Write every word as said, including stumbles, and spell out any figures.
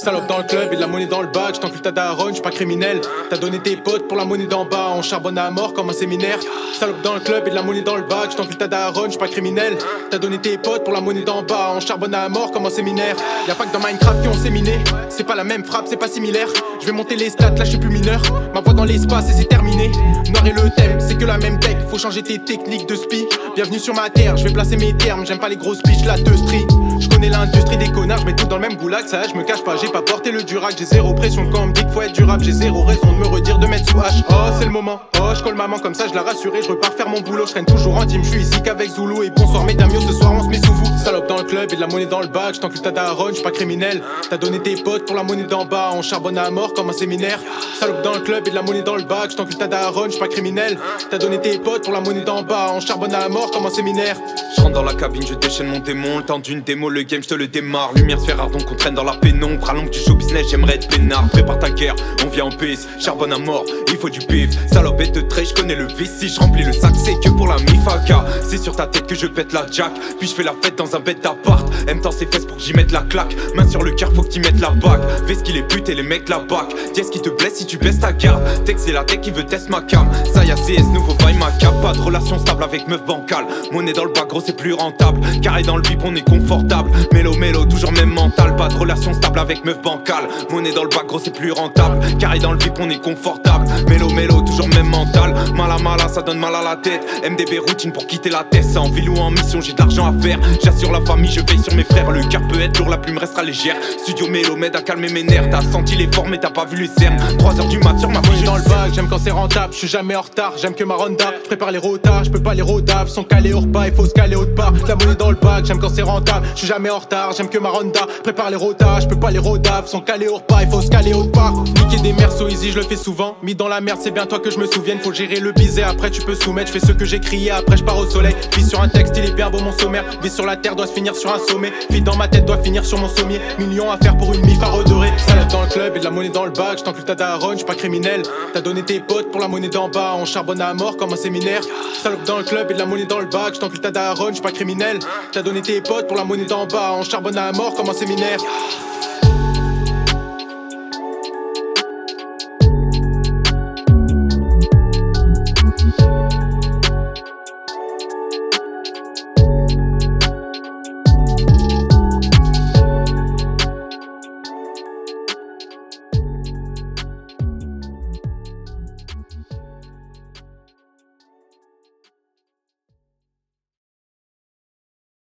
Salope dans le club et de la monnaie dans le bac. J't'encule ta daronne, j'suis pas criminel. T'as donné tes potes pour la monnaie d'en bas. On charbonne à mort comme un séminaire. Salope dans le club et de la monnaie dans le bac. J't'encule ta daronne, j'suis pas criminel. T'as donné tes potes pour la monnaie d'en bas. On charbonne à mort comme un séminaire. Y'a pas que dans Minecraft qui ont séminé. C'est pas la même frappe, c'est pas similaire. Je vais monter les stats, là j'suis plus mineur. Ma voix dans l'espace et c'est terminé. Noir et le thème, c'est que la même tech. Faut changer tes techniques de spi. Bienvenue sur ma terre, je vais placer mes termes. J'aime pas les grosses biches, la teustrie. Je connais l'industrie des connards, je mets tout dans le même goulag. Ça je me cache pas, j'ai pas porté le durac. J'ai zéro pression quand on me dit qu'il faut être durable. J'ai zéro raison de me redire de mettre sous H. Oh c'est le moment, oh je colle maman comme ça je la rassuré. Je repars faire mon boulot, je traîne toujours en team. Je suis ici qu'avec Zulu et bonsoir mesdames yo, ce soir on se met sous vous. Salope dans le club et de la monnaie dans le bac. J't'encule ta daronne, j'suis pas criminel. T'as donné tes potes pour la monnaie d'en bas. On charbonne à mort comme un séminaire. Salope dans le club et de la monnaie dans le bac. J't'encule ta daronne, j'suis pas criminel. T'as donné tes potes pour la monnaie d'en bas. On charbonne à mort comme un séminaire. Je rentre dans la cabine, je déchaîne mon démon. Le temps d'une démo, le game, je te le démarre. Lumière sphère ardente qu'on traîne dans la pénombre. Rallonge du show business, j'aimerais être peinard. Prépare ta guerre, on vient en piste. Charbonne à mort, il faut du pif. Salope et de trait, je connais le vice. Si je remplis le sac, c'est que pour la mifaka. C'est sur ta tête que je pète la jack. Puis je fais la fête dans un bête d'appart. Aime tant ses fesses pour que j'y mette la claque. Main sur le cœur, faut que t'y mettes la bague. Vest qu'il est but et les mecs la bac. Diès qui te blesse si tu baisses ta garde. Tex c'est la tech qui veut test ma cam. Ça y a C S, nouveau bail ma cap. Pas de relation stable avec meuf bancale. Monnaie dans le bac, gros c'est plus rentable. Carré dans le vip, on est confortable. Mélo mélo, toujours même mental. Pas de relation stable avec meuf bancale. Monnaie dans le bac, gros c'est plus rentable. Carré dans le vip, on est confortable. Mélo mélo, toujours même mental. Mal à mal à, ça donne mal à la tête. M D B routine pour quitter la tête. En ville ou en mission, j'ai de l'argent à faire. J'assure la famille, je veille sur mes frères. Le cœur peut être lourd, la plume restera légère. Studio mélo m'aide à calmer mes nerfs. T'as senti l'effort mais t'as pas vu les cernes. trois heures du mat sur ma monnaie dans le bac, j'aime quand c'est rentable. Je suis jamais en retard, j'aime que ma ronda. Je prépare les rotas, je peux pas les rodaves. Sont calés au repas, il faut se caler autre part. La monnaie dans le bac, j'aime quand c'est rentable. Je suis jamais en retard, j'aime que ma ronda. Prépare les rotas, je peux pas les rodaves. Sont calés au repas, il faut se caler autre part. Niquer des mers so easy, je le fais souvent. Mis dans la merde, c'est bien toi que je me souvienne. Faut gérer le baiser, après tu peux soumettre. Je fais ce que j'ai crié, après je pars au soleil. Vis sur un texte, il est bien beau mon sommaire. Vis sur la terre doit se finir sur un sommet. Vie dans ma tête doit finir sur mon sommier. Millions à faire pour une mif à redorer. Salope dans le club et de la monnaie dans le bac. J't'encule ta daronne, j'suis pas criminel. T'as donné tes potes pour la monnaie d'en bas. On charbonne à mort comme un séminaire. Salope dans le club et de la monnaie dans le bac. J't'encule ta daronne, j'suis pas criminel. T'as donné tes potes pour la monnaie d'en bas. On charbonne à mort comme un séminaire.